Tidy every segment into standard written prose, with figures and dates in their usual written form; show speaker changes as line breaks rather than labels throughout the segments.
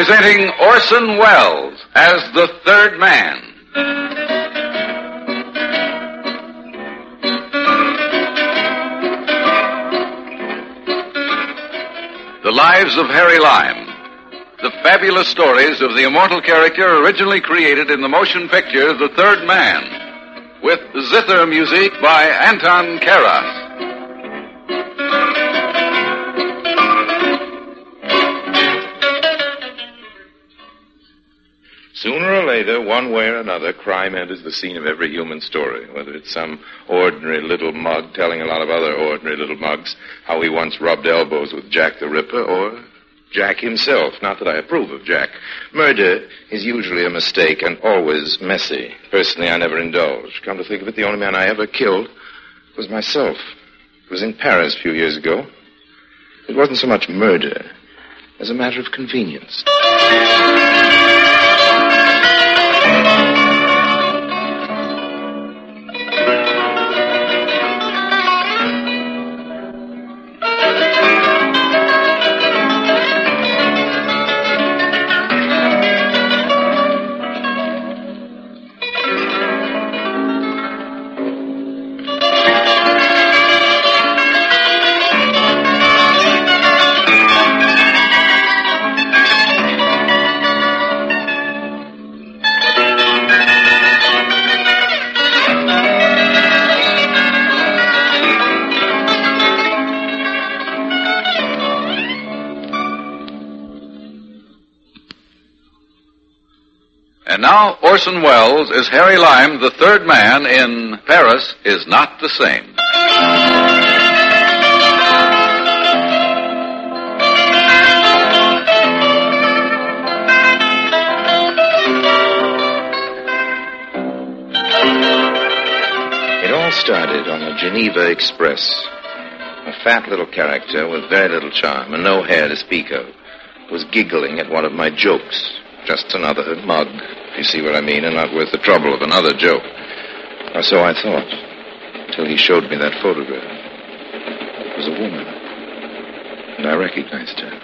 Presenting Orson Welles as the Third Man. The Lives of Harry Lime. The fabulous stories of the immortal character originally created in the motion picture The Third Man, with zither music by Anton Karas.
Sooner or later, one way or another, crime enters the scene of every human story, whether it's some ordinary little mug telling a lot of other ordinary little mugs how he once rubbed elbows with Jack the Ripper, or Jack himself. Not that I approve of Jack. Murder is usually a mistake and always messy. Personally, I never indulge. Come to think of it, the only man I ever killed was myself. It was in Paris a few years ago. It wasn't so much murder as a matter of convenience.
And now, Orson Welles as Harry Lime, the Third Man in Paris is Not the Same.
It all started on the Geneva Express. A fat little character with very little charm and no hair to speak of was giggling at one of my jokes. Just another mug, if you see what I mean, and not worth the trouble of another joke. Or so I thought, until he showed me that photograph. It was a woman, and I recognized her.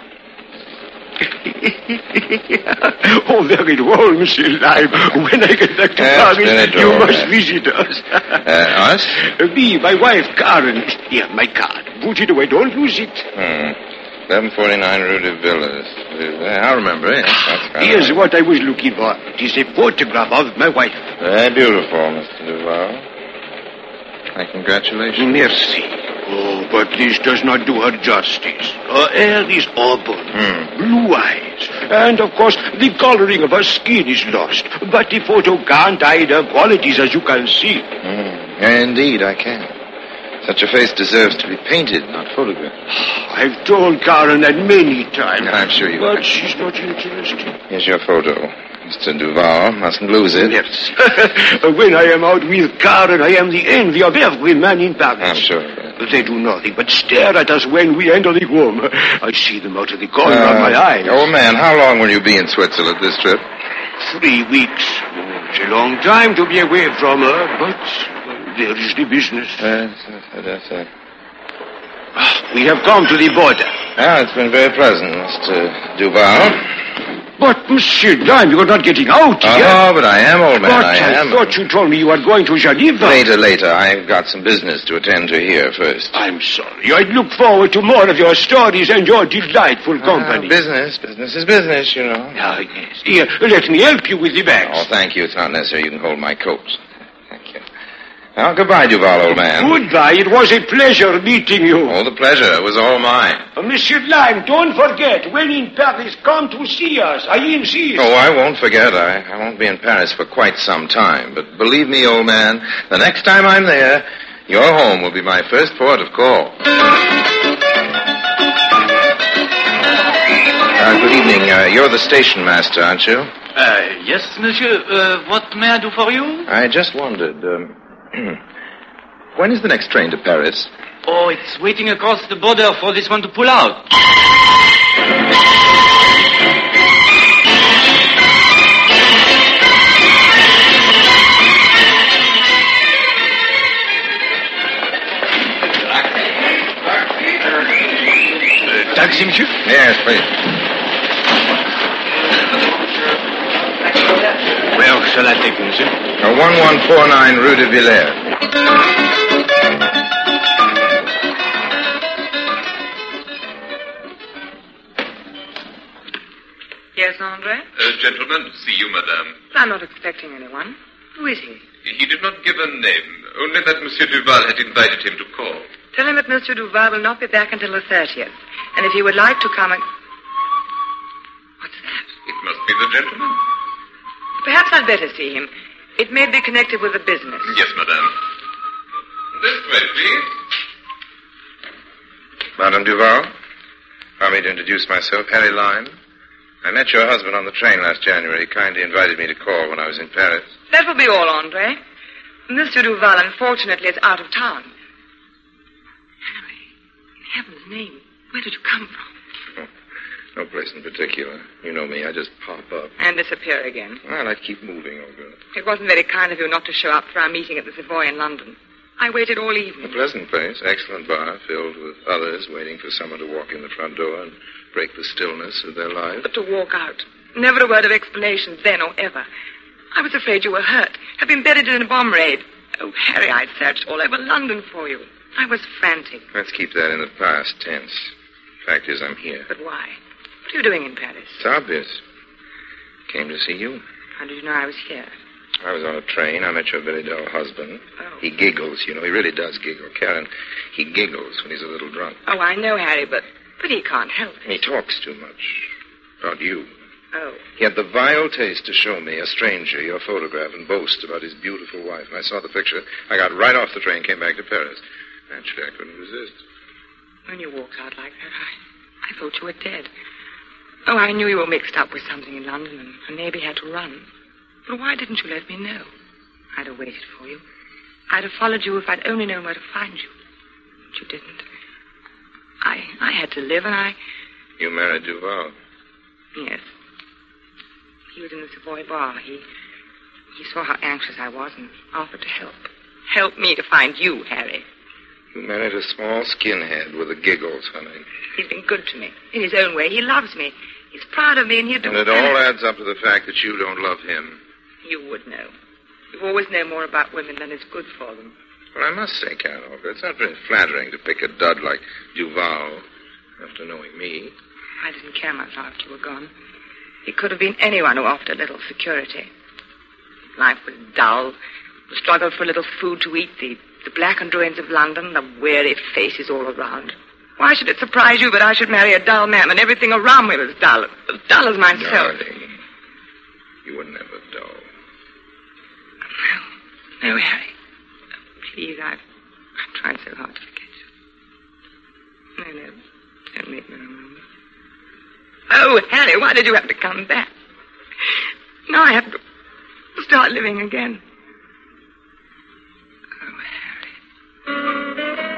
Oh, very well, Monsieur Lime. When I get back to Paris, you must visit us.
Us?
Me, my wife, Karen. Here, my card. Put it away. Don't lose it.
1149 Rue de Villas. I remember it.
Here's what I was looking for. It is a photograph of my wife.
Very beautiful, Mr. Duval. My congratulations.
Merci. Oh, but this does not do her justice. Her hair is auburn, blue eyes, and, of course, the coloring of her skin is lost. But the photo can't hide her qualities, as you can see.
Indeed, I can. Such a face deserves to be painted, not photographed.
I've told Karen that many times.
I'm sure you have.
But she's not interested.
Here's your photo. Mr. Duval, mustn't lose it.
Yes. When I am out with Karen, I am the envy of every man in Paris.
I'm sure.
They do nothing but stare at us when we enter the home. I see them out of the corner of my eye.
Old man, how long will you be in Switzerland this trip?
3 weeks. It's a long time to be away from her, but there is the business. We have come to the border.
It's been very pleasant, Mr. Duval.
But, Monsieur Lime, you are not getting out yet.
Oh, but I am, old man,
but
I am.
I thought you told me you were going to Geneva.
Later. I've got some business to attend to here first.
I'm sorry. I look forward to more of your stories and your delightful company.
Business is business, you know.
Ah, yes. Here, let me help you with the bags.
Oh, thank you. It's not necessary. You can hold my coat. Thank you. Well, goodbye, Duval, old man.
Goodbye. It was a pleasure meeting you.
Oh, the pleasure was all mine.
Monsieur Lime, don't forget, when in Paris, come to see us. I insist.
Oh, I won't forget. I won't be in Paris for quite some time. But believe me, old man, the next time I'm there, your home will be my first port of call. Good evening. You're the station master, aren't you?
Yes, monsieur. What may I do for you?
I just wondered, when is the next train to Paris?
Oh, it's waiting across the border for this one to pull out.
Taxi, monsieur?
Yes, please.
shall I take, monsieur?
1149 Rue de Villers.
Yes, Andre?
Gentleman, to see you, madame.
I'm not expecting anyone. Who is he?
He did not give a name, only that Monsieur Duval had invited him to call.
Tell him that Monsieur Duval will not be back until the 30th. And if he would like to come and... What's that?
It must be the gentleman.
Perhaps I'd better see him. It may be connected with the business.
Yes, madame. This way, please.
Madame Duval, allow me to introduce myself, Harry Lyme. I met your husband on the train last January. He kindly invited me to call when I was in Paris.
That will be all, Andre. Monsieur Duval, unfortunately, is out of town. Harry, in heaven's name, where did you come from?
No place in particular. You know me, I just pop up.
And disappear again.
Well, I'd keep moving, Olga.
It wasn't very kind of you not to show up for our meeting at the Savoy in London. I waited all evening.
A pleasant place, excellent bar, filled with others waiting for someone to walk in the front door and break the stillness of their lives.
But to walk out. Never a word of explanation then or ever. I was afraid you were hurt, had been buried in a bomb raid. Oh, Harry, I searched all over London for you. I was frantic.
Let's keep that in the past tense. Fact is, I'm here.
But why? What are you doing in Paris?
It's obvious. Came to see you.
How did you know I was here?
I was on a train. I met your very dull husband.
Oh.
He giggles, you know. He really does giggle. Karen, he giggles when he's a little drunk.
Oh, I know, Harry, but he can't help it.
He talks too much. About you.
Oh.
He had the vile taste to show me, a stranger, your photograph and boast about his beautiful wife. And I saw the picture. I got right off the train, came back to Paris. Actually, I couldn't resist.
When you walked out like that, I thought you were dead. Oh, I knew you were mixed up with something in London and maybe had to run. But why didn't you let me know? I'd have waited for you. I'd have followed you if I'd only known where to find you. But you didn't. I had to live, and
You married Duval?
Yes. He was in the Savoy bar. He saw how anxious I was and offered to help. Help me to find you, Harry.
You married a small skinhead with the giggles, honey.
He's been good to me. In his own way, he loves me. He's proud of me, and he'd do...
And it all adds up to the fact that you don't love him.
You would know. You always know more about women than is good for them.
Well, I must say, Karen Olga, it's not very flattering to pick a dud like Duval after knowing me.
I didn't care much after you were gone. It could have been anyone who offered a little security. Life was dull. The struggle for a little food to eat, the blackened ruins of London, the weary faces all around. Why should it surprise you that I should marry a dull man when everything around me was dull as myself?
Darling, you were never dull.
No, Harry. Please, I've tried so hard to forget you. No, don't make me remember. Oh, Harry, why did you have to come back? Now I have to start living again. Oh, Harry.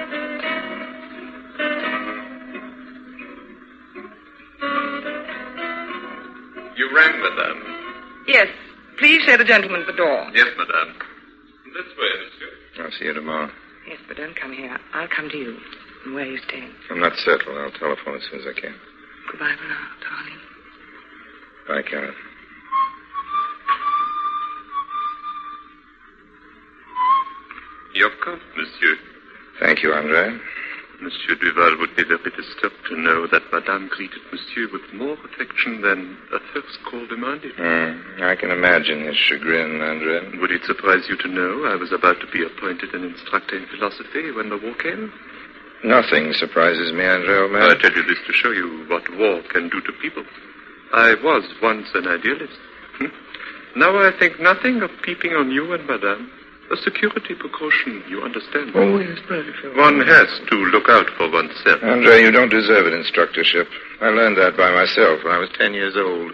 You rang, madame.
Yes. Please show the gentleman the door.
Yes, madame. This way, monsieur.
I'll see you tomorrow.
Yes, but don't come here. I'll come to you. And where are you staying?
I'm not settled. I'll telephone as soon as I can.
Goodbye for now, darling.
Bye, Karen.
Your coat, monsieur.
Thank you, Andre.
Monsieur Duval would be very disturbed to know that madame greeted monsieur with more affection than a first call demanded.
I can imagine his chagrin, Andre.
Would it surprise you to know I was about to be appointed an instructor in philosophy when the war came?
Nothing surprises me, Andre, old man.
I tell you this to show you what war can do to people. I was once an idealist. Now I think nothing of peeping on you and madame. A security precaution, you understand?
Oh, yes, perfectly.
One has to look out for oneself.
Andre, you don't deserve an instructorship. I learned that by myself when I was 10 years old.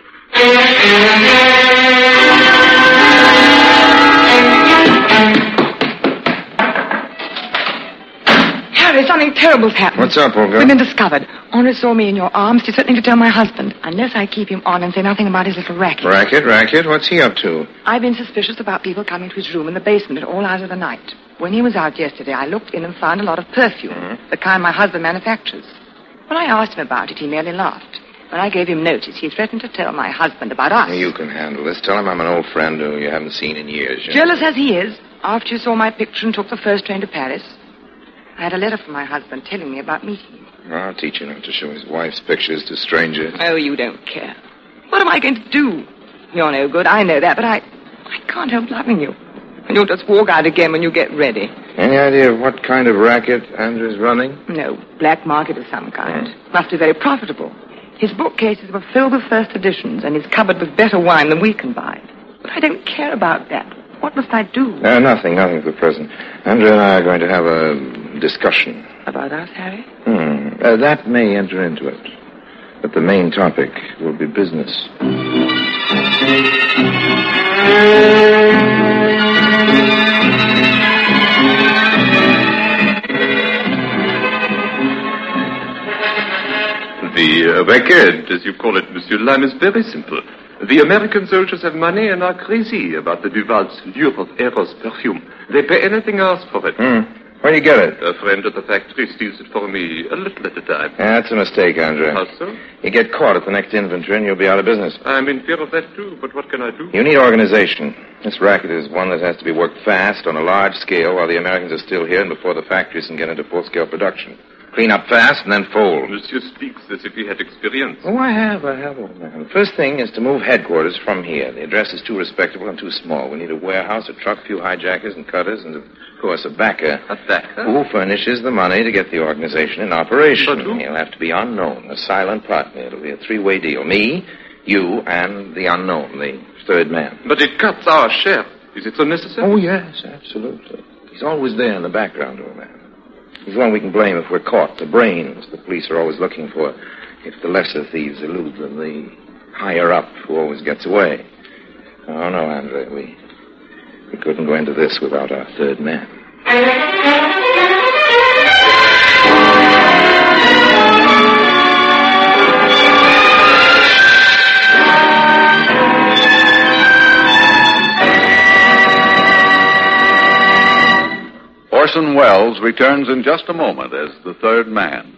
Harry, something terrible's happened.
What's up, Olga?
We've been discovered. Honor saw me in your arms. He's threatening to tell my husband, unless I keep him on and say nothing about his little racket.
Racket? What's he up to?
I've been suspicious about people coming to his room in the basement at all hours of the night. When he was out yesterday, I looked in and found a lot of perfume, the kind my husband manufactures. When I asked him about it, he merely laughed. When I gave him notice, he threatened to tell my husband about us.
You can handle this. Tell him I'm an old friend who you haven't seen in years.
Jealous as he is, after you saw my picture and took the first train to Paris, I had a letter from my husband telling me about meeting you.
I'll teach him not to show his wife's pictures to strangers.
Oh, you don't care. What am I going to do? You're no good, I know that, but I can't help loving you. And you'll just walk out again when you get ready.
Any idea of what kind of racket Andrew's running?
No, black market of some kind. Must be very profitable. His bookcases were filled with first editions, and his cupboard with better wine than we can buy. But I don't care about that. What must I do?
Nothing for the present. Andrew and I are going to have a discussion.
About us, Harry?
That may enter into it. But the main topic will be business.
The racket, as you call it, Monsieur Lime, is very simple. The American soldiers have money and are crazy about the Duval's lure of Eros perfume. They pay anything else for it.
Where do you get it?
A friend at the factory steals it for me a little at a time.
That's a mistake, Andrew.
How so?
You get caught at the next inventory and you'll be out of business.
I'm in fear of that, too, but what can I do?
You need organization. This racket is one that has to be worked fast on a large scale while the Americans are still here and before the factories can get into full-scale production. Clean up fast and then fold.
Monsieur speaks as if he had experience.
Oh, I have, old man. The first thing is to move headquarters from here. The address is too respectable and too small. We need a warehouse, a truck, a few hijackers and cutters, and, of course, a backer.
A backer?
Who furnishes the money to get the organization in operation.
But who?
He'll have to be unknown, a silent partner. It'll be a three-way deal. Me, you, and the unknown, the third man.
But it cuts our share. Is it so necessary?
Oh, yes, absolutely. He's always there in the background, old man. He's one we can blame if we're caught. The brains the police are always looking for. If the lesser thieves elude them, the higher up who always gets away. Oh, no, Andre, we couldn't go into this without our third man.
Orson Welles returns in just a moment as the third man.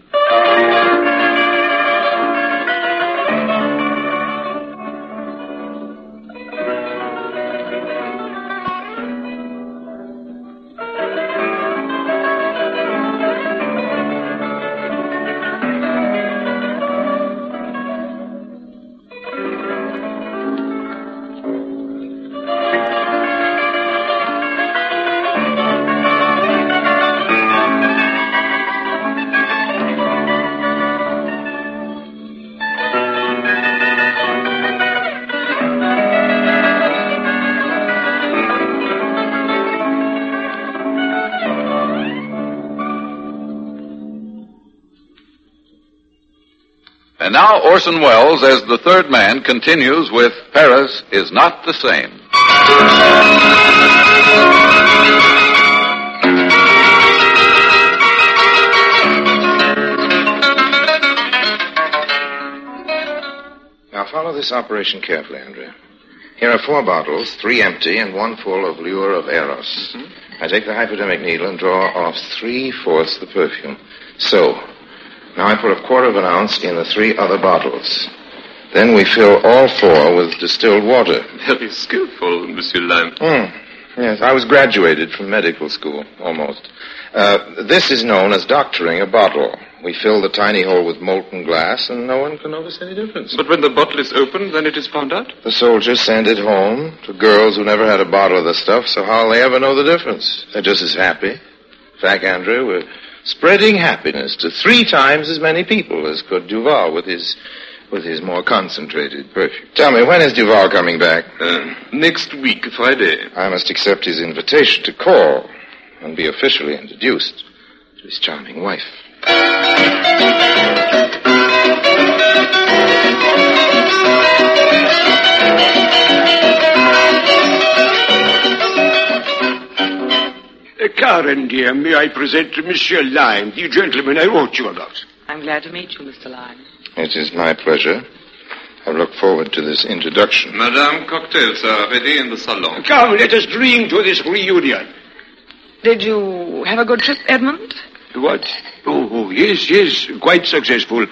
And now Orson Welles, as the third man, continues with Paris is Not the Same.
Now follow this operation carefully, Andrea. Here are 4 bottles, 3 empty and 1 full of lure of Eros. I take the hypodermic needle and draw off 3/4 the perfume. So, now I put 1/4 of an ounce in the 3 other bottles. Then we fill all 4 with distilled water.
Very skillful, Monsieur Lime.
Yes, I was graduated from medical school, almost. This is known as doctoring a bottle. We fill the tiny hole with molten glass, and no one can notice any difference.
But when the bottle is opened, then it is found out?
The soldiers send it home to girls who never had a bottle of the stuff, so how'll they ever know the difference? They're just as happy. In fact, Andrew, we're spreading happiness to 3 times as many people as could Duval with his more concentrated perfume. Tell me, when is Duval coming back?
Next week, Friday.
I must accept his invitation to call and be officially introduced to his charming wife.
Karen, dear, may I present to Monsieur Lime, the gentleman I wrote you about?
I'm glad to meet you, Mr. Lime.
It is my pleasure. I look forward to this introduction.
Madame, cocktails are ready in the salon.
Come, let us drink to this reunion.
Did you have a good trip, Edmund?
What? Oh, yes, quite successful.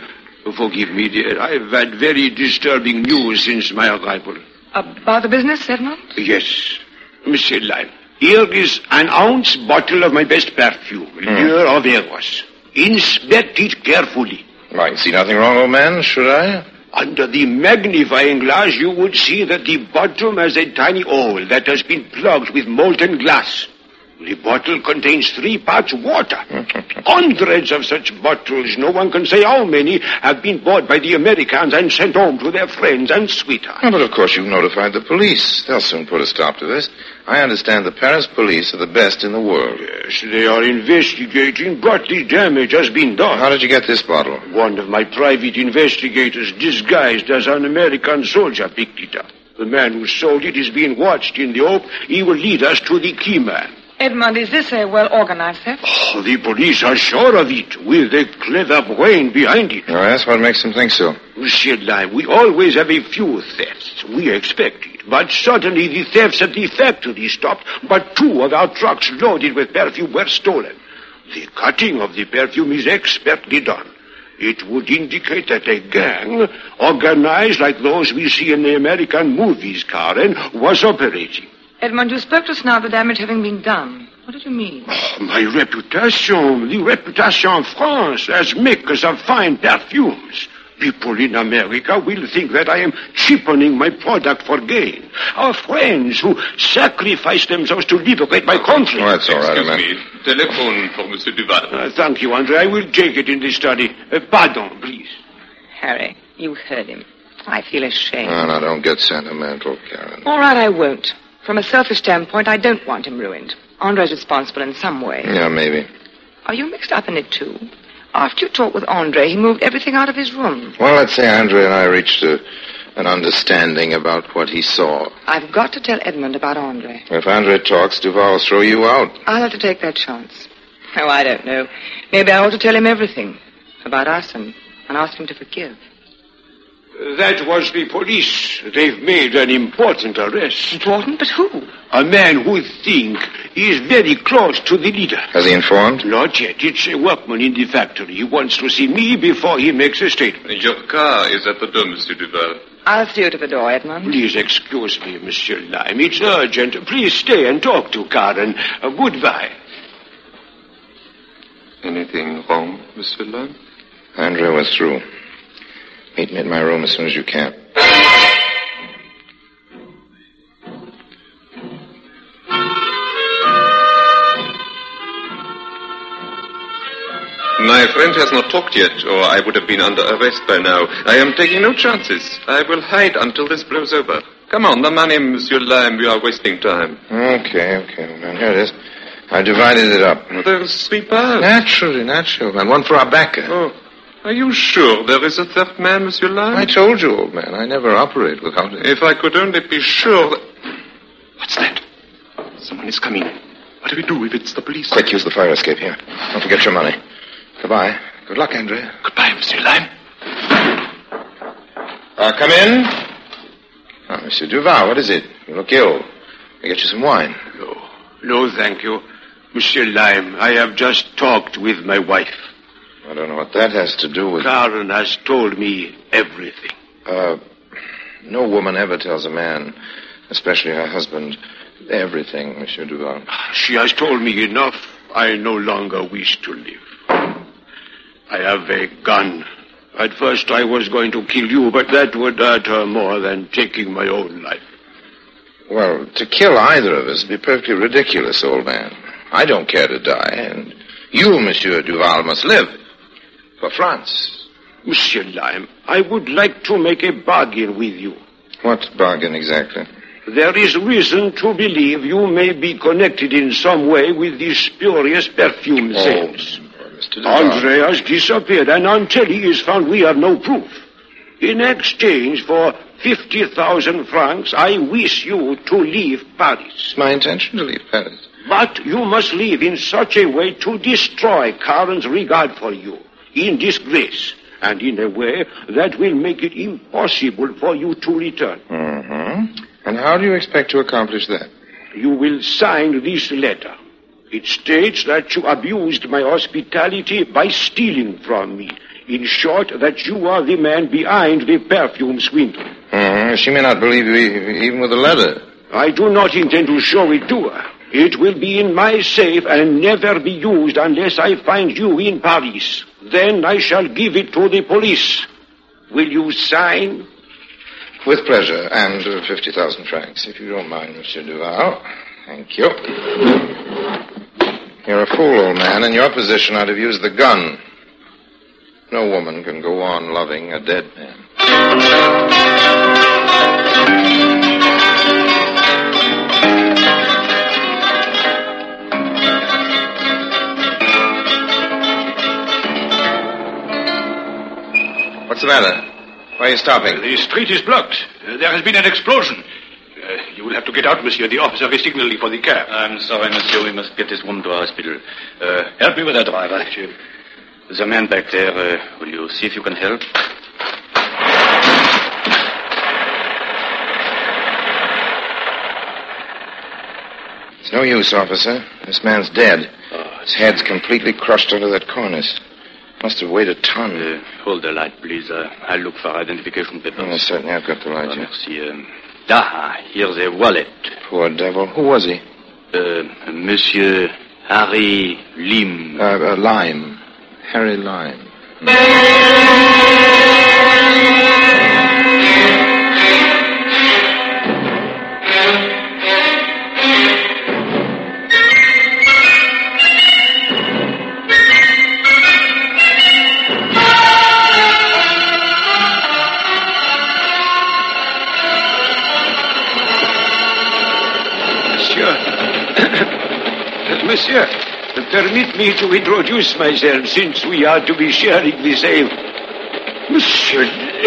Forgive me, dear. I've had very disturbing news since my arrival.
About the business, Edmond?
Yes. Monsieur Lime, here is an ounce bottle of my best perfume, Lieu of Eros. Inspect it carefully.
I can see nothing wrong, old man, should I?
Under the magnifying glass, you would see that the bottom has a tiny hole that has been plugged with molten glass. The bottle contains 3 parts water. Hundreds of such bottles, no one can say how many, have been bought by the Americans and sent home to their friends and sweethearts.
Oh, but of course you've notified the police. They'll soon put a stop to this. I understand the Paris police are the best in the world.
Yes, they are investigating, but the damage has been done.
How did you get this bottle?
One of my private investigators, disguised as an American soldier, picked it up. The man who sold it is being watched in the hope he will lead us to the key man.
Edmond, is this a well-organized theft?
Oh, the police are sure of it, with a clever brain behind it.
Oh, that's what makes them think so.
Monsieur Lime, we always have a few thefts. We expect it. But suddenly the thefts at the factory stopped, but 2 of our trucks loaded with perfume were stolen. The cutting of the perfume is expertly done. It would indicate that a gang, organized like those we see in the American movies, Karen, was operating.
Edmond, you spoke to us now of the damage having been done. What did you mean?
Oh, my reputation, the reputation of France as makers of fine perfumes. People in America will think that I am cheapening my product for gain. Our friends who sacrifice themselves to liberate my country.
Oh, that's all right, man.
Excuse me. Telephone for Monsieur Duval.
Thank you, Andre. I will take it in the study. Pardon, please.
Harry, you heard him. I feel ashamed.
Oh, now, don't get sentimental, Karen.
All right, I won't. From a selfish standpoint, I don't want him ruined. Andre's responsible in some way.
Yeah, maybe.
Are you mixed up in it, too? After you talked with Andre, he moved everything out of his room.
Well, let's say Andre and I reached an understanding about what he saw.
I've got to tell Edmond about Andre.
If Andre talks, Duval will throw you out.
I'll have to take that chance. Oh, I don't know. Maybe I ought to tell him everything about us and ask him to forgive.
That was the police. They've made an important arrest.
Important? But who?
A man who think is very close to the leader.
Has he informed?
Not yet. It's a workman in the factory. He wants to see me before he makes a statement.
Your car is at the door, Monsieur Duval.
I'll see you to the door, Edmond.
Please excuse me, Monsieur Lime. It's urgent. Please stay and talk to Karen. Goodbye.
Anything wrong, Monsieur Lime?
Andre was through. Meet me in my room as soon as you can.
My friend has not talked yet, or I would have been under arrest by now. I am taking no chances. I will hide until this blows over. Come on, the money, Monsieur Lime. We are wasting time.
Okay, man. Here it is. I divided it up.
Well, there's 3 parts.
Naturally. And one for our backer.
Oh. Are you sure there is a third man, Monsieur Lime?
I told you, old man. I never operate without it.
If I could only be sure that... What's that? Someone is coming. What do we do if it's the police?
Quick, use the fire escape here. Don't forget your money. Goodbye. Good luck, Andre.
Goodbye, Monsieur Lime.
Come in. Monsieur Duval, what is it? You look ill. I'll get you some wine.
No, thank you. Monsieur Lime, I have just talked with my wife.
I don't know what that has to do with...
Karen has told me everything.
No woman ever tells a man, especially her husband, everything, Monsieur Duval.
She has told me enough. I no longer wish to live. I have a gun. At first I was going to kill you, but that would hurt her more than taking my own life.
Well, to kill either of us would be perfectly ridiculous, old man. I don't care to die, and you, Monsieur Duval, must live. For France.
Monsieur Lime, I would like to make a bargain with you.
What bargain exactly?
There is reason to believe you may be connected in some way with these spurious perfume sales.
Mr. Duval.
Andre has disappeared, and until he is found, we have no proof. In exchange for 50,000 francs, I wish you to leave Paris.
It's my intention to leave Paris.
But you must leave in such a way to destroy Karen's regard for you. In disgrace, and in a way that will make it impossible for you to return.
Mm-hmm. And how do you expect to accomplish that?
You will sign this letter. It states that you abused my hospitality by stealing from me. In short, that you are the man behind the perfume swindle.
She may not believe you even with a letter.
I do not intend to show it to her. It will be in my safe and never be used unless I find you in Paris. Then I shall give it to the police. Will you sign?
With pleasure, and 50,000 francs, if you don't mind, Monsieur Duval. Thank you. You're a fool, old man. In your position, I'd have used the gun. No woman can go on loving a dead man. What's the matter? Why are you stopping?
The street is blocked. There has been an explosion. You will have to get out, monsieur. The officer is signaling for the cab.
I'm sorry, monsieur. We must get this woman to our hospital. Help me with that driver. There's a man back there. Will you see if you can help?
It's no use, officer. This man's dead. His head's completely crushed under that cornice. Must have weighed a ton.
Hold the light, please. I'll look for identification papers.
Yes, certainly. I've got the light here.
Merci. Here's a wallet.
Poor devil. Who was he?
Monsieur Harry Lim.
Lime. Harry Lime.
Monsieur, permit me to introduce myself, since we are to be sharing the same. Monsieur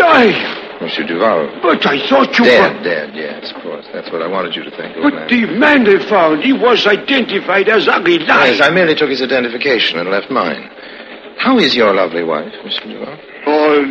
Lime!
Monsieur Duval.
But I thought you were...
Dead, yes, of course. That's what I wanted you to think, old man.
But the man they found, he was identified as Harry Lime.
Yes, I merely took his identification and left mine. How is your lovely wife, Mr. Duval?
Oh,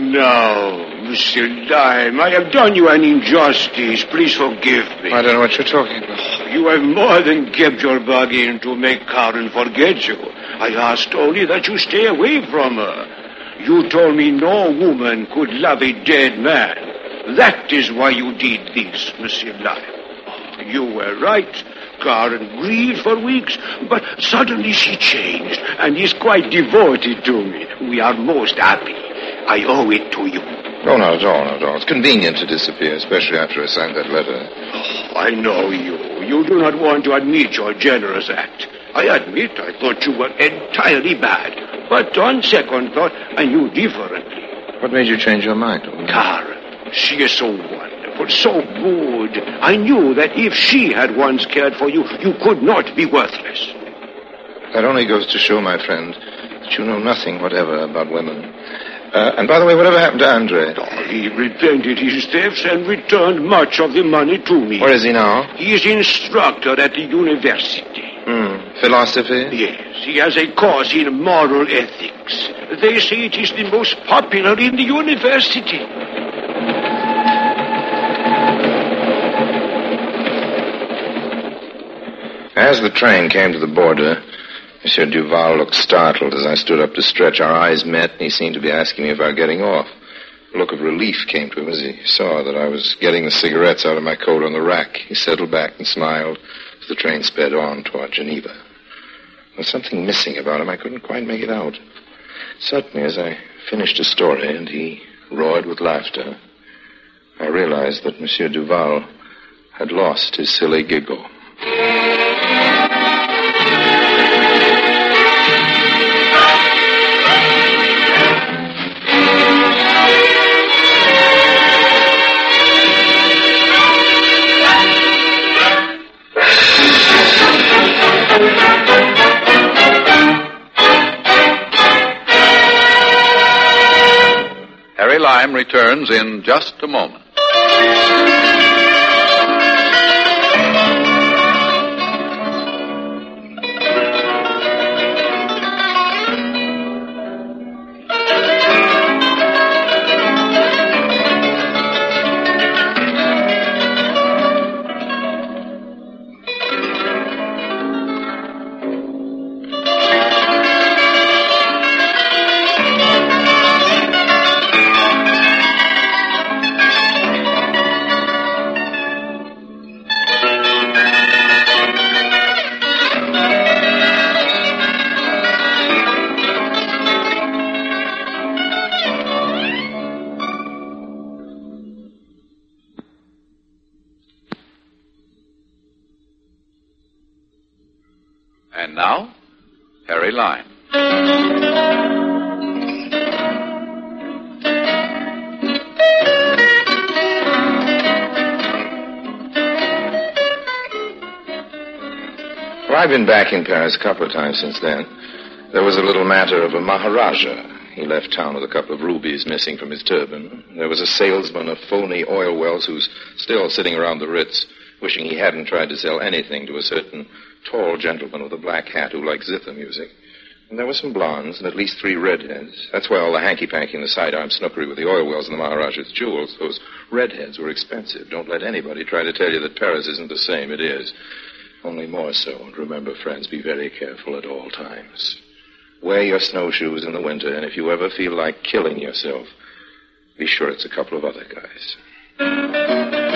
no, Monsieur Lime. I have done you an injustice. Please forgive me.
I don't know what you're talking about.
You have more than kept your bargain to make Karen forget you. I asked only that you stay away from her. You told me no woman could love a dead man. That is why you did this, Monsieur Lime. You were right. Karen grieved for weeks, but suddenly she changed and is quite devoted to me. We are most happy. I owe it to you.
No, not at all, not at all. It's convenient to disappear, especially after I signed that letter.
Oh, I know you. You do not want to admit your generous act. I admit I thought you were entirely bad. But on second thought, I knew differently.
What made you change your mind?
Karen, she is so wonderful, so good. I knew that if she had once cared for you, you could not be worthless.
That only goes to show, my friend, that you know nothing whatever about women. And by the way, whatever happened to Andre?
Oh, he repented his thefts and returned much of the money to me.
Where is he now?
He is instructor at the university.
Philosophy?
Yes, he has a course in moral ethics. They say it is the most popular in the university.
As the train came to the border, Monsieur Duval looked startled as I stood up to stretch. Our eyes met, and he seemed to be asking me about getting off. A look of relief came to him as he saw that I was getting the cigarettes out of my coat on the rack. He settled back and smiled as the train sped on toward Geneva. There was something missing about him. I couldn't quite make it out. Suddenly, as I finished his story and he roared with laughter, I realized that Monsieur Duval had lost his silly giggle.
Harry Lime returns in just a moment. Now, Harry Lime.
Well, I've been back in Paris a couple of times since then. There was a little matter of a Maharaja. He left town with a couple of rubies missing from his turban. There was a salesman of phony oil wells who's still sitting around the Ritz, wishing he hadn't tried to sell anything to a certain tall gentleman with a black hat who likes zither music. And there were some blondes and at least 3 redheads. That's why all the hanky-panky and the sidearm snookery with the oil wells and the Maharaja's jewels. Those redheads were expensive. Don't let anybody try to tell you that Paris isn't the same. It is. Only more so. And remember, friends, be very careful at all times. Wear your snowshoes in the winter, and if you ever feel like killing yourself, be sure it's a couple of other guys.